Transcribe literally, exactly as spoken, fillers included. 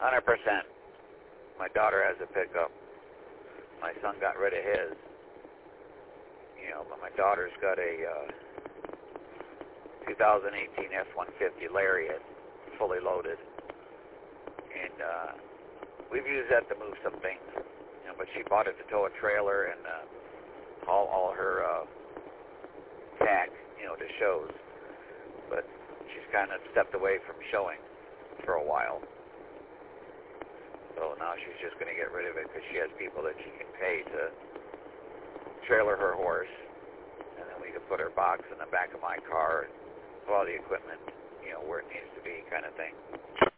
one hundred percent. My daughter has a pickup. My son got rid of his. You know, but my daughter's got a uh, two thousand eighteen F one fifty Lariat, fully loaded. And uh, we've used that to move some things. You know, but she bought it to tow a trailer and uh, haul all her uh, tack, you know, to shows. But she's kind of stepped away from showing for a while. So now she's just going to get rid of it because she has people that she can pay to trailer her horse, and then we can put her box in the back of my car and put all the equipment, you know, where it needs to be, kind of thing.